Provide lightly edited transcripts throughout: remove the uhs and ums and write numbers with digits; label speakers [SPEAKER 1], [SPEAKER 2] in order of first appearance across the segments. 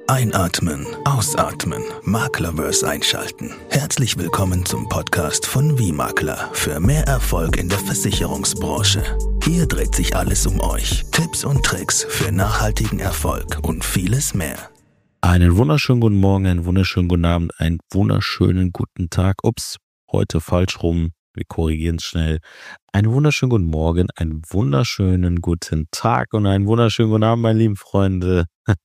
[SPEAKER 1] Einatmen, ausatmen, Maklerverse einschalten. Herzlich willkommen zum Podcast von Wie-Makler für mehr Erfolg in der Versicherungsbranche. Hier dreht sich alles um euch. Tipps und Tricks für nachhaltigen Erfolg und vieles mehr.
[SPEAKER 2] Einen wunderschönen guten Morgen, einen wunderschönen guten Abend, einen wunderschönen guten Tag. Ups, heute falsch rum. Wir korrigieren es schnell. Einen wunderschönen guten Morgen, einen wunderschönen guten Tag und einen wunderschönen guten Abend, meine lieben Freunde.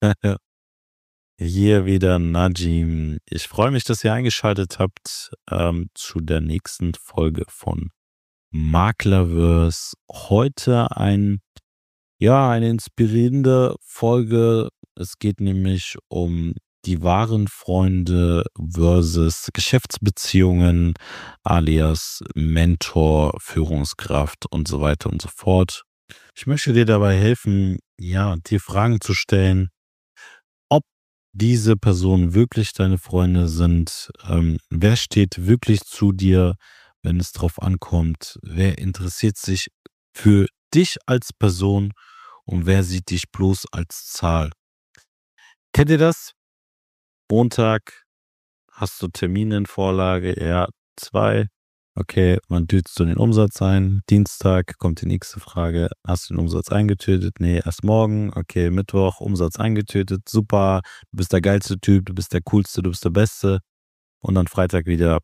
[SPEAKER 2] Hier wieder Najim. Ich freue mich, dass ihr eingeschaltet habt zu der nächsten Folge von Maklerverse. Heute eine inspirierende Folge. Es geht nämlich um die wahren Freunde versus Geschäftsbeziehungen, alias Mentor, Führungskraft und so weiter und so fort. Ich möchte dir dabei helfen, dir Fragen zu stellen, ob diese Personen wirklich deine Freunde sind, wer steht wirklich zu dir, wenn es drauf ankommt, wer interessiert sich für dich als Person und wer sieht dich bloß als Zahl. Kennt ihr das? Montag hast du Termine in Vorlage, 2. Okay, man düst so den Umsatz ein. Dienstag kommt die nächste Frage. Hast du den Umsatz eingetötet? Nee, erst morgen. Okay, Mittwoch, Umsatz eingetötet. Super, du bist der geilste Typ, du bist der coolste, du bist der Beste. Und dann Freitag wieder.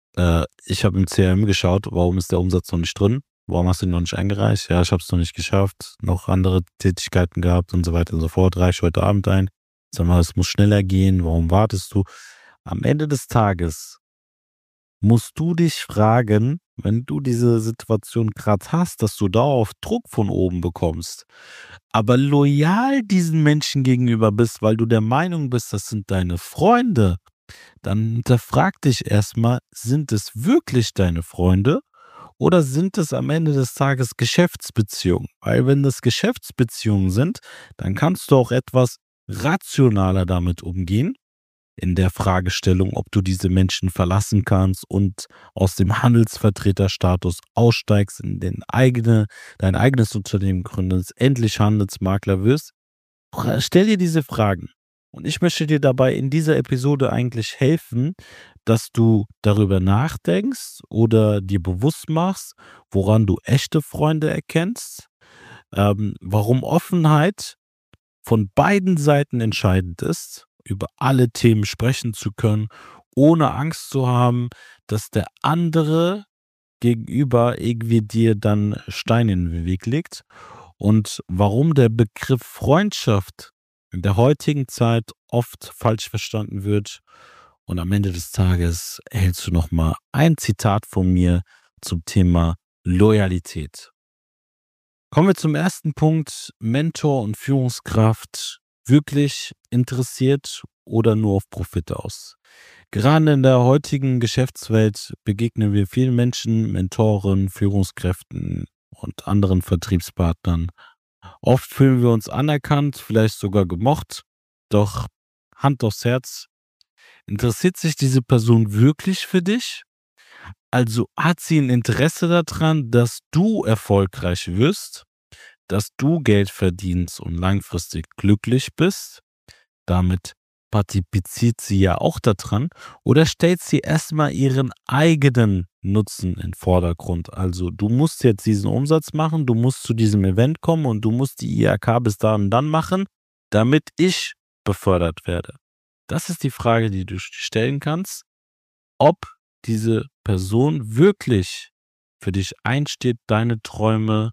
[SPEAKER 2] Ich habe im CRM geschaut, warum ist der Umsatz noch nicht drin? Warum hast du ihn noch nicht eingereicht? Ja, ich habe es noch nicht geschafft. Noch andere Tätigkeiten gehabt und so weiter und so fort. Reiche heute Abend ein. Sag mal, es muss schneller gehen. Warum wartest du? Am Ende des Tages musst du dich fragen, wenn du diese Situation gerade hast, dass du dauerhaft Druck von oben bekommst, aber loyal diesen Menschen gegenüber bist, weil du der Meinung bist, das sind deine Freunde, dann hinterfrag dich erstmal, sind es wirklich deine Freunde oder sind es am Ende des Tages Geschäftsbeziehungen? Weil wenn das Geschäftsbeziehungen sind, dann kannst du auch etwas rationaler damit umgehen, in der Fragestellung, ob du diese Menschen verlassen kannst und aus dem Handelsvertreterstatus aussteigst, in dein eigenes Unternehmen gründest, endlich Handelsmakler wirst. Stell dir diese Fragen. Und ich möchte dir dabei in dieser Episode eigentlich helfen, dass du darüber nachdenkst oder dir bewusst machst, woran du echte Freunde erkennst, warum Offenheit von beiden Seiten entscheidend ist, über alle Themen sprechen zu können, ohne Angst zu haben, dass der andere gegenüber irgendwie dir dann Steine in den Weg legt und warum der Begriff Freundschaft in der heutigen Zeit oft falsch verstanden wird. Und am Ende des Tages erhältst du nochmal ein Zitat von mir zum Thema Loyalität. Kommen wir zum ersten Punkt, Mentor und Führungskraft, wirklich interessiert oder nur auf Profit aus. Gerade in der heutigen Geschäftswelt begegnen wir vielen Menschen, Mentoren, Führungskräften und anderen Vertriebspartnern. Oft fühlen wir uns anerkannt, vielleicht sogar gemocht, doch Hand aufs Herz, interessiert sich diese Person wirklich für dich? Also hat sie ein Interesse daran, dass du erfolgreich wirst, dass du Geld verdienst und langfristig glücklich bist? Damit partizipiert sie ja auch daran. Oder stellt sie erstmal ihren eigenen Nutzen in den Vordergrund? Also du musst jetzt diesen Umsatz machen, du musst zu diesem Event kommen und du musst die IHK bis da und dann machen, damit ich befördert werde. Das ist die Frage, die du stellen kannst, ob diese Person wirklich für dich einsteht, deine Träume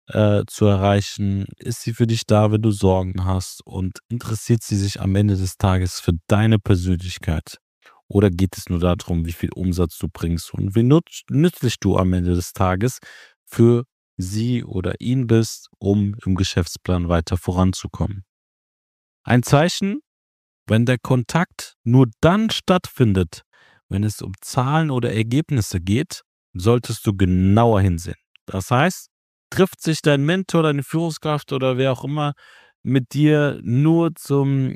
[SPEAKER 2] zu erreichen. Ist sie für dich da, wenn du Sorgen hast und interessiert sie sich am Ende des Tages für deine Persönlichkeit? Oder geht es nur darum, wie viel Umsatz du bringst und wie nützlich du am Ende des Tages für sie oder ihn bist, um im Geschäftsplan weiter voranzukommen? Ein Zeichen, wenn der Kontakt nur dann stattfindet, wenn es um Zahlen oder Ergebnisse geht, solltest du genauer hinsehen. Das heißt, trifft sich dein Mentor, deine Führungskraft oder wer auch immer mit dir nur zum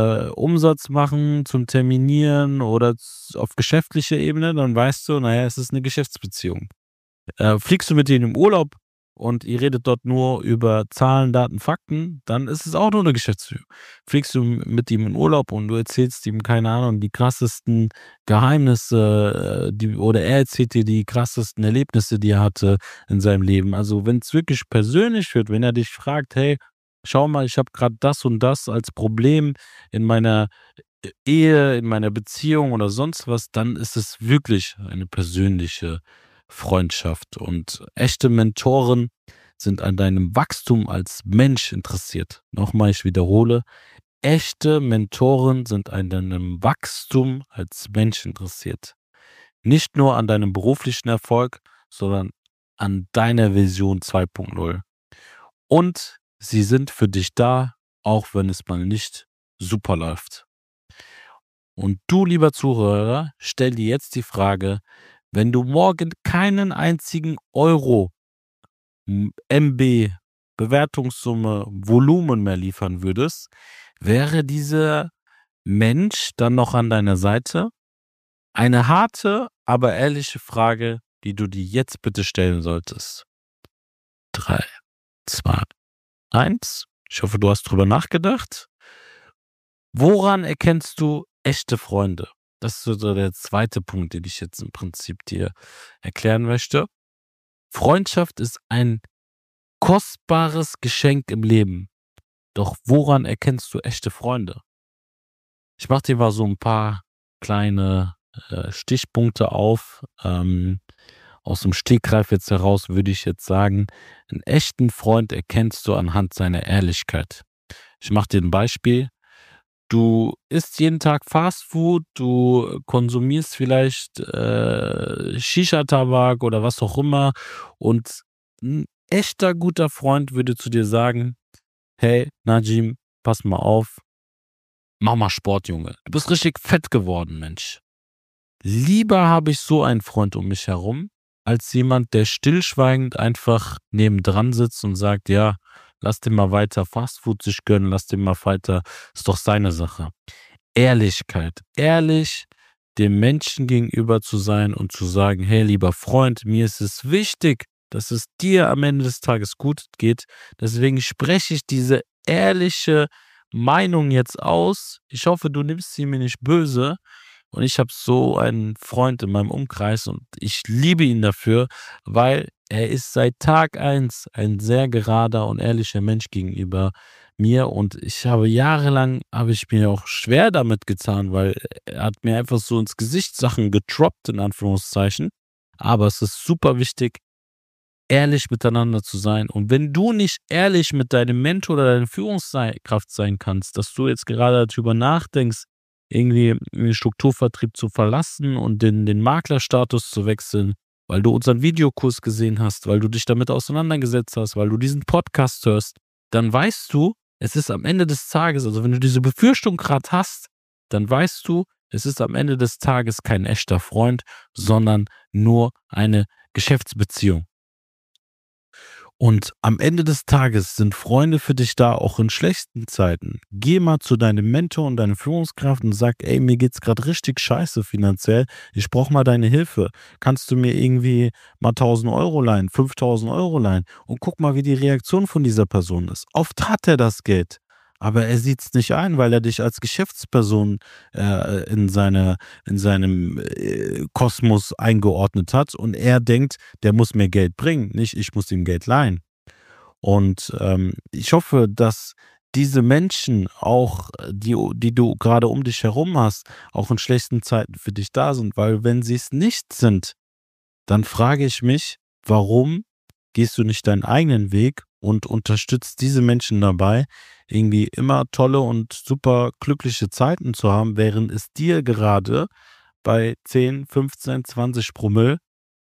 [SPEAKER 2] Umsatz machen, zum Terminieren oder auf geschäftlicher Ebene, dann weißt du, es ist eine Geschäftsbeziehung. Fliegst du mit denen im Urlaub, und ihr redet dort nur über Zahlen, Daten, Fakten, dann ist es auch nur eine Geschäftsführung. Fliegst du mit ihm in Urlaub und du erzählst ihm, keine Ahnung, die krassesten Geheimnisse, oder er erzählt dir die krassesten Erlebnisse, die er hatte in seinem Leben. Also wenn es wirklich persönlich wird, wenn er dich fragt, hey, schau mal, ich habe gerade das und das als Problem in meiner Ehe, in meiner Beziehung oder sonst was, dann ist es wirklich eine persönliche Freundschaft. Und echte Mentoren sind an deinem Wachstum als Mensch interessiert. Nochmal, ich wiederhole, echte Mentoren sind an deinem Wachstum als Mensch interessiert. Nicht nur an deinem beruflichen Erfolg, sondern an deiner Vision 2.0. Und sie sind für dich da, auch wenn es mal nicht super läuft. Und du, lieber Zuhörer, stell dir jetzt die Frage, wenn du morgen keinen einzigen Euro, MB, Bewertungssumme, Volumen mehr liefern würdest, wäre dieser Mensch dann noch an deiner Seite? Eine harte, aber ehrliche Frage, die du dir jetzt bitte stellen solltest. 3, 2, 1. Ich hoffe, du hast drüber nachgedacht. Woran erkennst du echte Freunde? Das ist so der zweite Punkt, den ich jetzt im Prinzip dir erklären möchte. Freundschaft ist ein kostbares Geschenk im Leben. Doch woran erkennst du echte Freunde? Ich mache dir mal so ein paar kleine Stichpunkte auf. Aus dem Stegreif jetzt heraus würde ich jetzt sagen, einen echten Freund erkennst du anhand seiner Ehrlichkeit. Ich mache dir ein Beispiel. Du isst jeden Tag Fastfood, du konsumierst vielleicht Shisha-Tabak oder was auch immer und ein echter guter Freund würde zu dir sagen, hey Najim, pass mal auf, mach mal Sport, Junge. Du bist richtig fett geworden, Mensch. Lieber habe ich so einen Freund um mich herum, als jemand, der stillschweigend einfach nebendran sitzt und sagt, ja, lass den mal weiter Fastfood sich gönnen, lass den mal weiter, ist doch seine Sache. Ehrlichkeit, ehrlich dem Menschen gegenüber zu sein und zu sagen, hey, lieber Freund, mir ist es wichtig, dass es dir am Ende des Tages gut geht. Deswegen spreche ich diese ehrliche Meinung jetzt aus. Ich hoffe, du nimmst sie mir nicht böse. Und ich habe so einen Freund in meinem Umkreis und ich liebe ihn dafür, weil er ist seit Tag 1 ein sehr gerader und ehrlicher Mensch gegenüber mir. Und habe ich mir auch schwer damit getan, weil er hat mir einfach so ins Gesicht Sachen getroppt, in Anführungszeichen. Aber es ist super wichtig, ehrlich miteinander zu sein. Und wenn du nicht ehrlich mit deinem Mentor oder deiner Führungskraft sein kannst, dass du jetzt gerade darüber nachdenkst, irgendwie den Strukturvertrieb zu verlassen und den Maklerstatus zu wechseln, weil du unseren Videokurs gesehen hast, weil du dich damit auseinandergesetzt hast, weil du diesen Podcast hörst, dann weißt du, es ist am Ende des Tages, also wenn du diese Befürchtung gerade hast, dann weißt du, es ist am Ende des Tages kein echter Freund, sondern nur eine Geschäftsbeziehung. Und am Ende des Tages sind Freunde für dich da, auch in schlechten Zeiten. Geh mal zu deinem Mentor und deiner Führungskraft und sag, ey, mir geht's gerade richtig scheiße finanziell. Ich brauche mal deine Hilfe. Kannst du mir irgendwie mal 1.000 Euro leihen, 5.000 Euro leihen? Und guck mal, wie die Reaktion von dieser Person ist. Oft hat er das Geld, aber er sieht's nicht ein, weil er dich als Geschäftsperson in seinem Kosmos eingeordnet hat und er denkt, der muss mir Geld bringen, nicht ich muss ihm Geld leihen. Und ich hoffe, dass diese Menschen auch, die du gerade um dich herum hast, auch in schlechten Zeiten für dich da sind, weil wenn sie es nicht sind, dann frage ich mich, warum gehst du nicht deinen eigenen Weg und unterstützt diese Menschen dabei, irgendwie immer tolle und super glückliche Zeiten zu haben, während es dir gerade bei 10, 15, 20 Promille,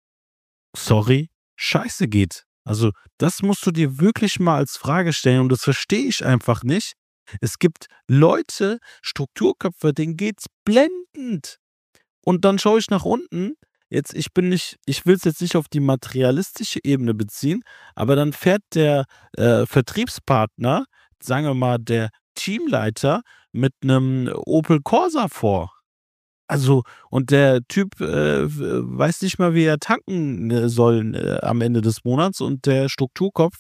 [SPEAKER 2] sorry, scheiße geht. Also das musst du dir wirklich mal als Frage stellen und das verstehe ich einfach nicht. Es gibt Leute, Strukturköpfe, denen geht's blendend. Und dann schaue ich nach unten. Ich will es jetzt nicht auf die materialistische Ebene beziehen, aber dann fährt der Vertriebspartner, sagen wir mal der Teamleiter, mit einem Opel Corsa vor. Also, und der Typ weiß nicht mal, wie er tanken soll am Ende des Monats, und der Strukturkopf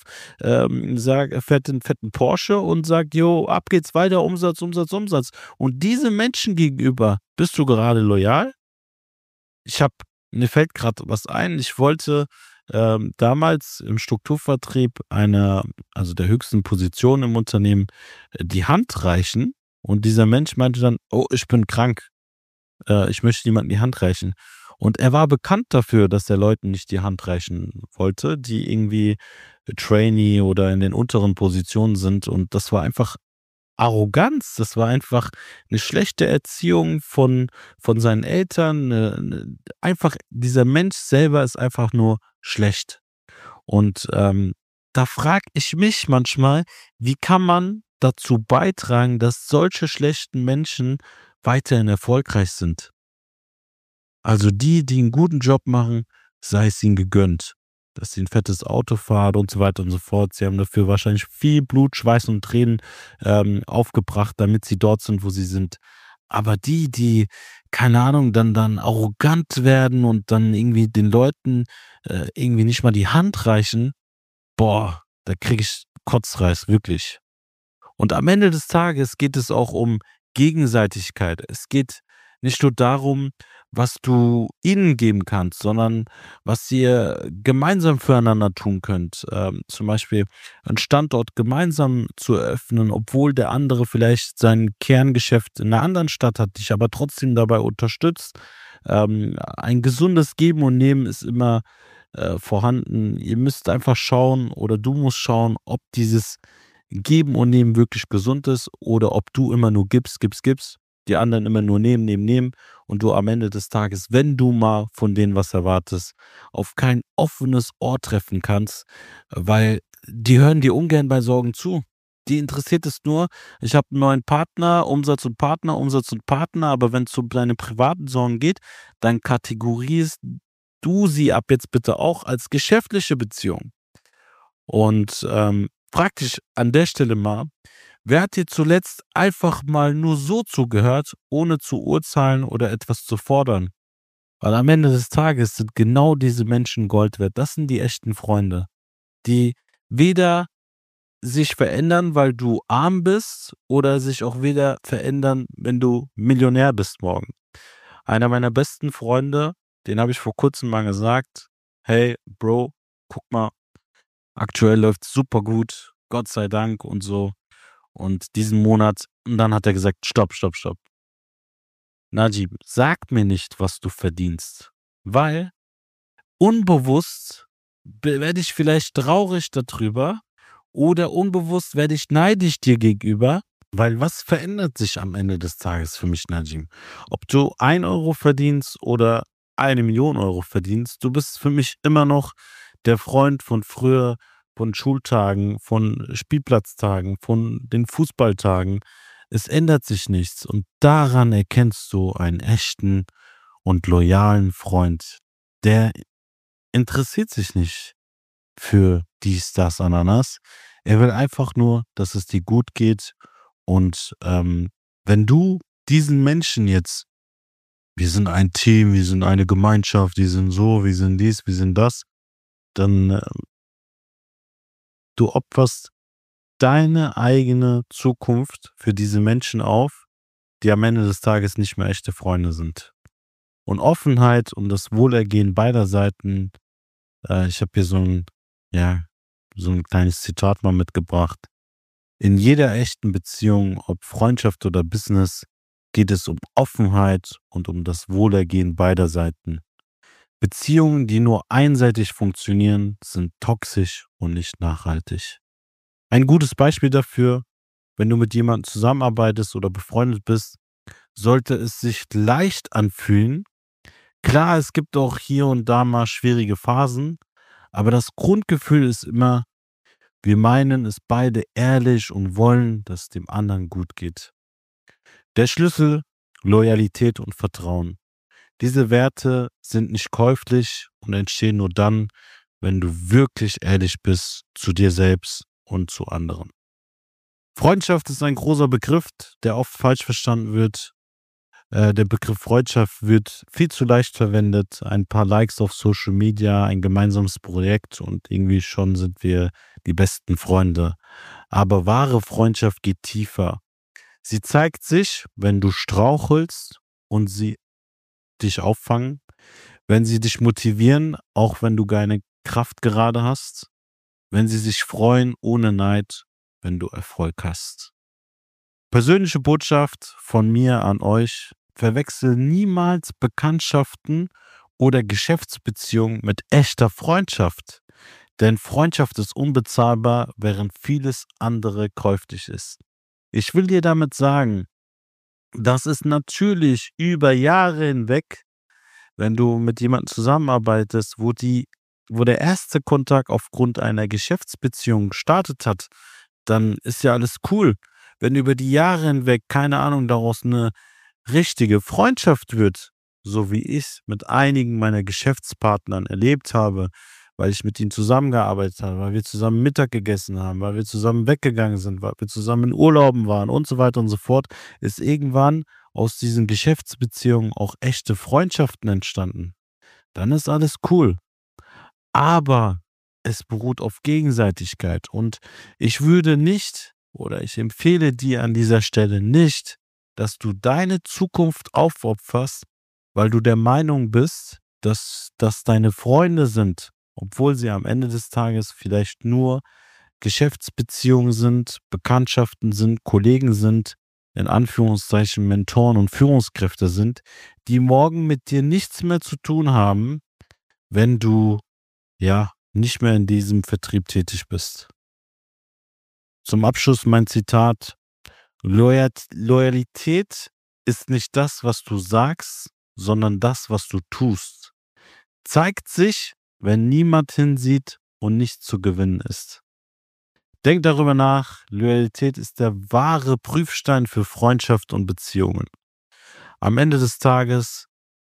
[SPEAKER 2] fährt den fetten Porsche und sagt, jo, ab geht's weiter, Umsatz, Umsatz, Umsatz. Und diese Menschen gegenüber, bist du gerade loyal? Mir fällt gerade was ein. Ich wollte damals im Strukturvertrieb also der höchsten Position im Unternehmen, die Hand reichen. Und dieser Mensch meinte dann, oh, ich bin krank. Ich möchte niemandem die Hand reichen. Und er war bekannt dafür, dass er Leuten nicht die Hand reichen wollte, die irgendwie Trainee oder in den unteren Positionen sind. Und das war einfach Arroganz. Das war einfach eine schlechte Erziehung von seinen Eltern. Einfach dieser Mensch selber ist einfach nur schlecht. Und da frage ich mich manchmal, wie kann man dazu beitragen, dass solche schlechten Menschen weiterhin erfolgreich sind? Also die 'n guten Job machen, sei es ihnen gegönnt, dass sie 'n fettes Auto fahren und so weiter und so fort. Sie haben dafür wahrscheinlich viel Blut, Schweiß und Tränen aufgebracht, damit sie dort sind, wo sie sind. Aber die, keine Ahnung, dann arrogant werden und dann irgendwie den Leuten irgendwie nicht mal die Hand reichen, boah, da kriege ich Kotzreiß, wirklich. Und am Ende des Tages geht es auch um Gegenseitigkeit. Es geht nicht nur darum, was du ihnen geben kannst, sondern was ihr gemeinsam füreinander tun könnt. Zum Beispiel einen Standort gemeinsam zu eröffnen, obwohl der andere vielleicht sein Kerngeschäft in einer anderen Stadt hat, dich aber trotzdem dabei unterstützt. Ein gesundes Geben und Nehmen ist immer vorhanden. Ihr müsst einfach schauen, oder du musst schauen, ob dieses Geben und Nehmen wirklich gesund ist, oder ob du immer nur gibst, gibst, gibst, die anderen immer nur nehmen, nehmen, nehmen, und du am Ende des Tages, wenn du mal von denen was erwartest, auf kein offenes Ohr treffen kannst, weil die hören dir ungern bei Sorgen zu. Die interessiert es nur, ich habe einen neuen Partner, Umsatz und Partner, aber wenn es um deine privaten Sorgen geht, dann kategorierst du sie ab jetzt bitte auch als geschäftliche Beziehung. Und frag dich an der Stelle mal, wer hat dir zuletzt einfach mal nur so zugehört, ohne zu urteilen oder etwas zu fordern? Weil am Ende des Tages sind genau diese Menschen Gold wert. Das sind die echten Freunde, die weder sich verändern, weil du arm bist, oder sich auch weder verändern, wenn du Millionär bist morgen. Einer meiner besten Freunde, den habe ich vor kurzem mal gesagt, hey Bro, guck mal, aktuell läuft's super gut, Gott sei Dank und so. Und diesen Monat, und dann hat er gesagt: „Stopp, stopp, stopp. Najib, sag mir nicht, was du verdienst, weil unbewusst werde ich vielleicht traurig darüber, oder unbewusst werde ich neidisch dir gegenüber, weil was verändert sich am Ende des Tages für mich, Najim? Ob du 1 Euro verdienst oder 1 Million Euro verdienst, du bist für mich immer noch der Freund von früher, von Schultagen, von Spielplatztagen, von den Fußballtagen. Es ändert sich nichts, und daran erkennst du einen echten und loyalen Freund. Der interessiert sich nicht für dies, das, Ananas. Er will einfach nur, dass es dir gut geht. Und wenn du diesen Menschen jetzt, wir sind ein Team, wir sind eine Gemeinschaft, wir sind so, wir sind dies, wir sind das, dann du opferst deine eigene Zukunft für diese Menschen auf, die am Ende des Tages nicht mehr echte Freunde sind. Und Offenheit und das Wohlergehen beider Seiten, ich habe hier ja, so ein kleines Zitat mal mitgebracht. In jeder echten Beziehung, ob Freundschaft oder Business, geht es um Offenheit und um das Wohlergehen beider Seiten. Beziehungen, die nur einseitig funktionieren, sind toxisch und nicht nachhaltig. Ein gutes Beispiel dafür: wenn du mit jemandem zusammenarbeitest oder befreundet bist, sollte es sich leicht anfühlen. Klar, es gibt auch hier und da mal schwierige Phasen, aber das Grundgefühl ist immer, wir meinen es beide ehrlich und wollen, dass es dem anderen gut geht. Der Schlüssel: Loyalität und Vertrauen. Diese Werte sind nicht käuflich und entstehen nur dann, wenn du wirklich ehrlich bist zu dir selbst und zu anderen. Freundschaft ist ein großer Begriff, der oft falsch verstanden wird. Der Begriff Freundschaft wird viel zu leicht verwendet. Ein paar Likes auf Social Media, ein gemeinsames Projekt und irgendwie schon sind wir die besten Freunde. Aber wahre Freundschaft geht tiefer. Sie zeigt sich, wenn du strauchelst und sie dich auffangen, wenn sie dich motivieren, auch wenn du keine Kraft gerade hast, wenn sie sich freuen ohne Neid, wenn du Erfolg hast. Persönliche Botschaft von mir an euch: Verwechsel niemals Bekanntschaften oder Geschäftsbeziehungen mit echter Freundschaft. Denn Freundschaft ist unbezahlbar, während vieles andere käuflich ist. Ich will dir damit sagen, dass es natürlich über Jahre hinweg, wenn du mit jemandem zusammenarbeitest, wo der erste Kontakt aufgrund einer Geschäftsbeziehung gestartet hat, dann ist ja alles cool. Wenn über die Jahre hinweg, keine Ahnung, daraus eine richtige Freundschaft wird, so wie ich es mit einigen meiner Geschäftspartnern erlebt habe, weil ich mit ihnen zusammengearbeitet habe, weil wir zusammen Mittag gegessen haben, weil wir zusammen weggegangen sind, weil wir zusammen in Urlauben waren und so weiter und so fort, ist irgendwann aus diesen Geschäftsbeziehungen auch echte Freundschaften entstanden. Dann ist alles cool. Aber es beruht auf Gegenseitigkeit und ich würde nicht oder ich empfehle dir an dieser Stelle nicht, dass du deine Zukunft aufopferst, weil du der Meinung bist, dass das deine Freunde sind, obwohl sie am Ende des Tages vielleicht nur Geschäftsbeziehungen sind, Bekanntschaften sind, Kollegen sind, in Anführungszeichen Mentoren und Führungskräfte sind, die morgen mit dir nichts mehr zu tun haben, wenn du ja nicht mehr in diesem Vertrieb tätig bist. Zum Abschluss mein Zitat: Loyalität ist nicht das, was du sagst, sondern das, was du tust. Zeigt sich, wenn niemand hinsieht und nichts zu gewinnen ist. Denk darüber nach, Loyalität ist der wahre Prüfstein für Freundschaft und Beziehungen. Am Ende des Tages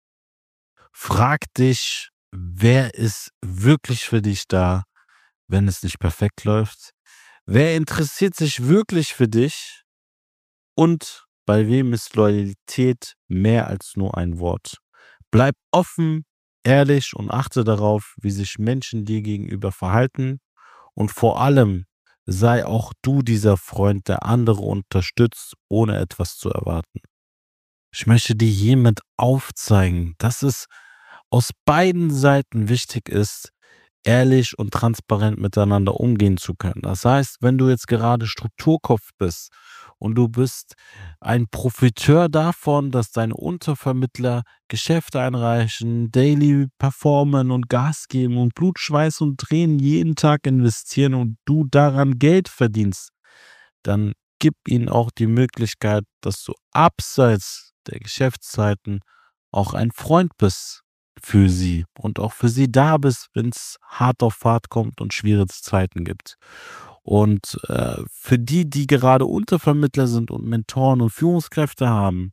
[SPEAKER 2] frag dich, wer ist wirklich für dich da, wenn es nicht perfekt läuft? Wer interessiert sich wirklich für dich? Und bei wem ist Loyalität mehr als nur ein Wort? Bleib offen, ehrlich und achte darauf, wie sich Menschen dir gegenüber verhalten. Und vor allem sei auch du dieser Freund, der andere unterstützt, ohne etwas zu erwarten. Ich möchte dir hiermit aufzeigen, dass es aus beiden Seiten wichtig ist, ehrlich und transparent miteinander umgehen zu können. Das heißt, wenn du jetzt gerade Strukturkopf bist und du bist ein Profiteur davon, dass deine Untervermittler Geschäfte einreichen, daily performen und Gas geben und Blut, Schweiß und Tränen jeden Tag investieren und du daran Geld verdienst, dann gib ihnen auch die Möglichkeit, dass du abseits der Geschäftszeiten auch ein Freund bist für sie und auch für sie da bist, wenn es hart auf hart kommt und schwierige Zeiten gibt. Und für die, die gerade Untervermittler sind und Mentoren und Führungskräfte haben,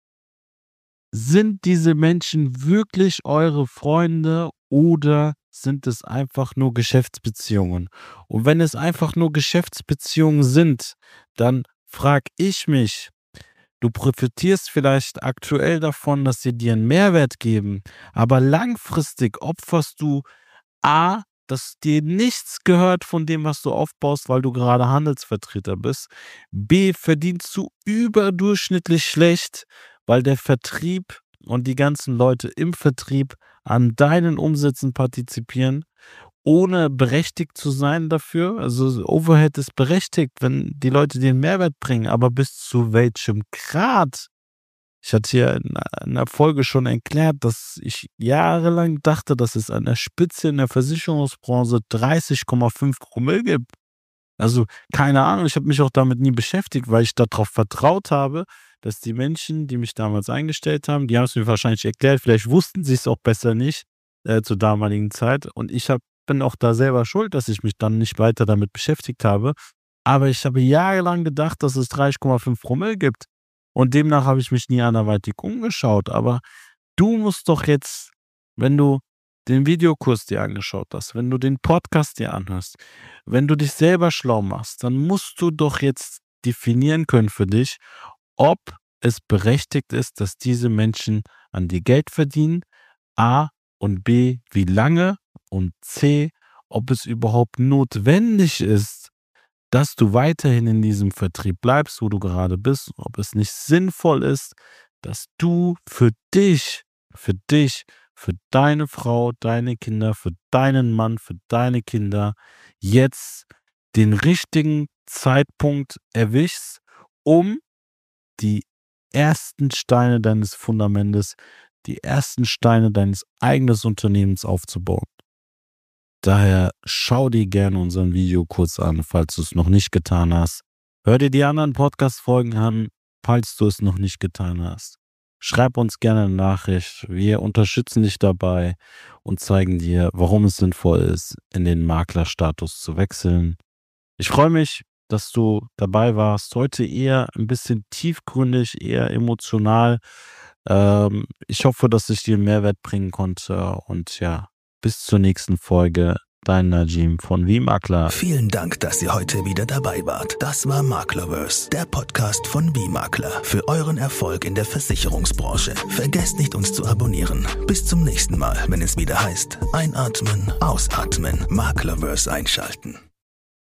[SPEAKER 2] sind diese Menschen wirklich eure Freunde oder sind es einfach nur Geschäftsbeziehungen? Und wenn es einfach nur Geschäftsbeziehungen sind, dann frage ich mich, du profitierst vielleicht aktuell davon, dass sie dir einen Mehrwert geben, aber langfristig opferst du A, dass dir nichts gehört von dem, was du aufbaust, weil du gerade Handelsvertreter bist. B, verdienst du überdurchschnittlich schlecht, weil der Vertrieb und die ganzen Leute im Vertrieb an deinen Umsätzen partizipieren, ohne berechtigt zu sein dafür. Also Overhead ist berechtigt, wenn die Leute dir einen Mehrwert bringen, aber bis zu welchem Grad? Ich hatte hier in einer Folge schon erklärt, dass ich jahrelang dachte, dass es an der Spitze in der Versicherungsbranche 30,5 Promille gibt. Also keine Ahnung, ich habe mich auch damit nie beschäftigt, weil ich darauf vertraut habe, dass die Menschen, die mich damals eingestellt haben, die haben es mir wahrscheinlich erklärt, vielleicht wussten sie es auch besser nicht zur damaligen Zeit und bin auch da selber schuld, dass ich mich dann nicht weiter damit beschäftigt habe. Aber ich habe jahrelang gedacht, dass es 30,5 Promille gibt. Und demnach habe ich mich nie anderweitig umgeschaut. Aber du musst doch jetzt, wenn du den Videokurs dir angeschaut hast, wenn du den Podcast dir anhörst, wenn du dich selber schlau machst, dann musst du doch jetzt definieren können für dich, ob es berechtigt ist, dass diese Menschen an dir Geld verdienen, A, und B, wie lange, und C, ob es überhaupt notwendig ist, dass du weiterhin in diesem Vertrieb bleibst, wo du gerade bist, ob es nicht sinnvoll ist, dass du für dich, für deine Frau, deine Kinder, für deinen Mann, für deine Kinder jetzt den richtigen Zeitpunkt erwischst, um die ersten Steine deines Fundamentes, die ersten Steine deines eigenen Unternehmens aufzubauen. Daher schau dir gerne unseren Video kurz an, falls du es noch nicht getan hast. Hör dir die anderen Podcast-Folgen an, falls du es noch nicht getan hast. Schreib uns gerne eine Nachricht. Wir unterstützen dich dabei und zeigen dir, warum es sinnvoll ist, in den Maklerstatus zu wechseln. Ich freue mich, dass du dabei warst. Heute eher ein bisschen tiefgründig, eher emotional. Ich hoffe, dass ich dir einen Mehrwert bringen konnte. Und ja, bis zur nächsten Folge. Dein Najim von Wie Makler.
[SPEAKER 1] Vielen Dank, dass ihr heute wieder dabei wart. Das war Maklerverse, der Podcast von Wie Makler für euren Erfolg in der Versicherungsbranche. Vergesst nicht, uns zu abonnieren. Bis zum nächsten Mal, wenn es wieder heißt, einatmen, ausatmen, Maklerverse einschalten.